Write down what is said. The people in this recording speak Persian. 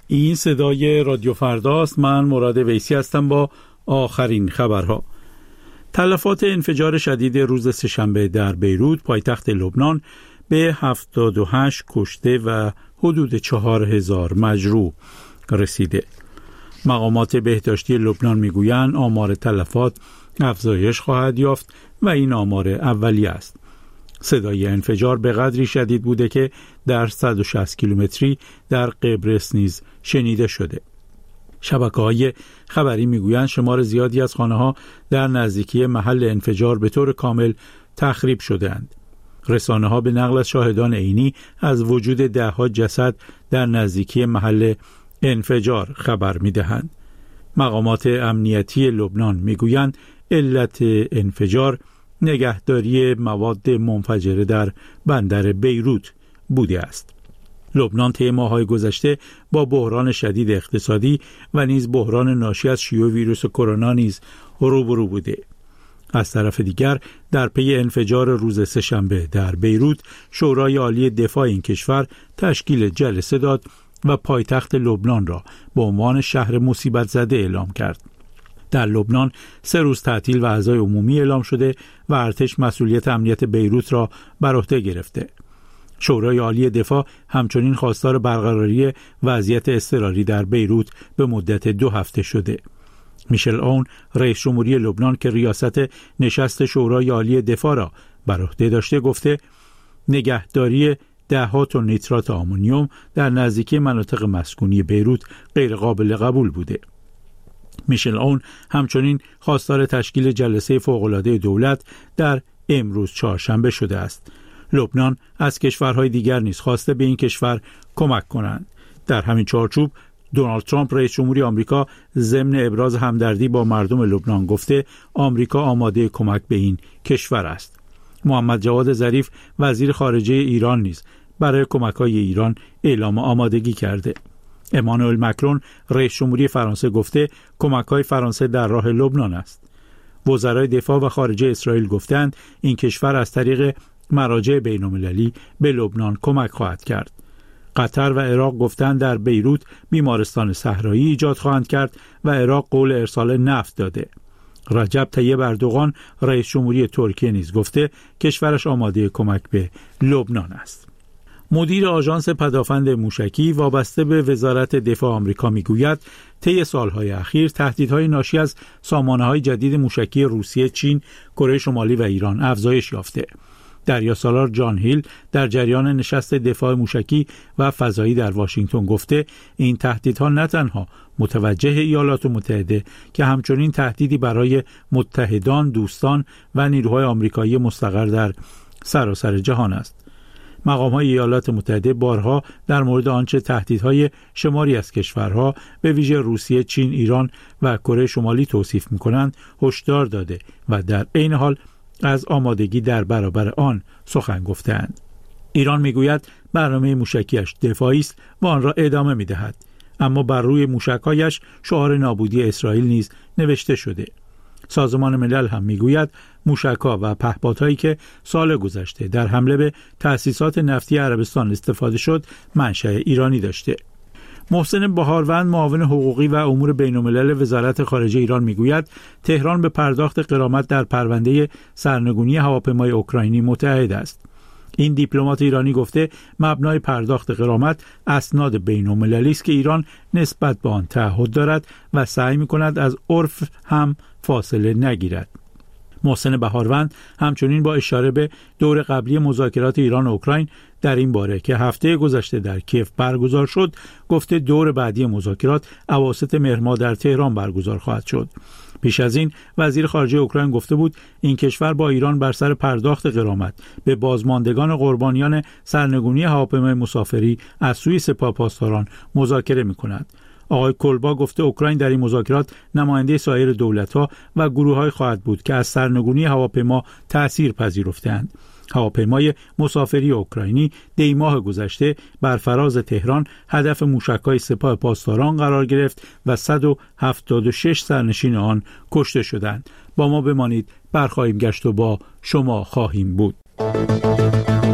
این صدای رادیو فرداست. من مراد ویسی هستم با آخرین خبرها. تلفات انفجار شدید روز سه‌شنبه در بیروت پایتخت لبنان به 78 کشته و حدود 4000 مجروح رسیده. مقامات بهداشتی لبنان میگویند آمار تلفات افزایش خواهد یافت و این آمار اولیه است. صدای انفجار به قدری شدید بوده که در 160 کیلومتری در قبرس نیز شنیده شده. شبکه‌های خبری میگویند شمار زیادی از خانه‌ها در نزدیکی محل انفجار به طور کامل تخریب شده‌اند. رسانه‌ها به نقل از شاهدان عینی از وجود ده‌ها جسد در نزدیکی محل انفجار خبر می‌دهند. مقامات امنیتی لبنان میگویند علت انفجار نگهداری مواد منفجره در بندر بیروت بوده است. لبنان طی ماه‌های گذشته با بحران شدید اقتصادی و نیز بحران ناشی از شیوع ویروس کرونا نیز روبرو بوده. از طرف دیگر در پی انفجار روز سه‌شنبه در بیروت شورای عالی دفاع این کشور تشکیل جلسه داد و پایتخت لبنان را به عنوان شهر مصیبت زده اعلام کرد. در لبنان 3 روز تعطیل و عزای عمومی اعلام شده و ارتش مسئولیت امنیت بیروت را بر عهده گرفته. شورای عالی دفاع همچنین خواستار برقراری وضعیت اضطراری در بیروت به مدت 2 هفته شده. میشل اون رئیس جمهوری لبنان که ریاست نشست شورای عالی دفاع را بر عهده داشته گفته نگهداری 10 تن نیترات آمونیوم در نزدیکی مناطق مسکونی بیروت غیر قابل قبول بوده. میشل اون همچنین خواستار تشکیل جلسه فوق‌العاده دولت در امروز چهارشنبه شده است. لبنان از کشورهای دیگر نیز خواسته به این کشور کمک کنند. در همین چارچوب دونالد ترامپ رئیس جمهوری آمریکا ضمن ابراز همدردی با مردم لبنان گفته آمریکا آماده کمک به این کشور است. محمد جواد ظریف وزیر خارجه ایران نیز برای کمک‌های ایران اعلام آمادگی کرده. امانوئل مکرون رئیس جمهوری فرانسه گفته کمک‌های فرانسه در راه لبنان است. وزرای دفاع و خارجه اسرائیل گفتند این کشور از طریق مراجع بین‌المللی به لبنان کمک خواهد کرد. قطر و عراق گفتند در بیروت بیمارستان صحرایی ایجاد خواهند کرد و عراق قول ارسال نفت داده. رجب طیب اردوغان رئیس جمهوری ترکیه نیز گفته کشورش آماده کمک به لبنان است. مدیر آژانس پدافند موشکی وابسته به وزارت دفاع آمریکا میگوید طی سالهای اخیر تهدیدهای ناشی از سامانه‌های جدید موشکی روسیه، چین، کره شمالی و ایران افزایش یافته. دریاسالار جان هیل در جریان نشست دفاع موشکی و فضایی در واشنگتن گفته این تهدیدها نه تنها متوجه ایالات متحده که همچنین تهدیدی برای متحدان، دوستان و نیروهای آمریکایی مستقر در سراسر جهان است. مقام‌های ایالات متحده بارها در مورد آنچه تهدیدهای شماری از کشورها به ویژه روسیه، چین، ایران و کره شمالی توصیف می‌کنند هشدار داده و در عین حال از آمادگی در برابر آن سخن گفتند. ایران میگوید برنامه موشکیش دفاعی است و آن را ادامه می‌دهد، اما بر روی موشک‌هایش شعار نابودی اسرائیل نیز نوشته شده. سازمان ملل هم میگوید موشک‌ها و پهپادهایی که سال گذشته در حمله به تأسیسات نفتی عربستان استفاده شد منشأ ایرانی داشته. محسن بهاروند معاون حقوقی و امور بین‌الملل وزارت خارجه ایران میگوید تهران به پرداخت غرامت در پرونده سرنگونی هواپیمای اوکراینی متعهد است. این دیپلمات ایرانی گفته مبنای پرداخت غرامت اسناد بین‌المللی است که ایران نسبت به آن تعهد دارد و سعی می‌کند از عرف هم فاصله نگیرد. محسن بهاروند همچنین با اشاره به دور قبلی مذاکرات ایران و اوکراین در این باره که هفته گذشته در کیف برگزار شد گفته دور بعدی مذاکرات اواسط مهر ماه در تهران برگزار خواهد شد. پیش از این وزیر خارجه اوکراین گفته بود این کشور با ایران بر سر پرداخت غرامت به بازماندگان قربانیان سرنگونی هواپیمای مسافری از سوی سپاه پاسداران مذاکره می‌کند. آقای کلبا گفته اوکراین در این مذاکرات نماینده سایر دولت‌ها و گروه‌های خواهد بود که از سرنگونی هواپیما تأثیر پذیرفتند. هواپیمای مسافری اوکراینی دی ماه گذشته بر فراز تهران هدف موشک‌های سپاه پاسداران قرار گرفت و 176 سرنشین آن کشته شدند. با ما بمانید، برخواهیم گشت و با شما خواهیم بود.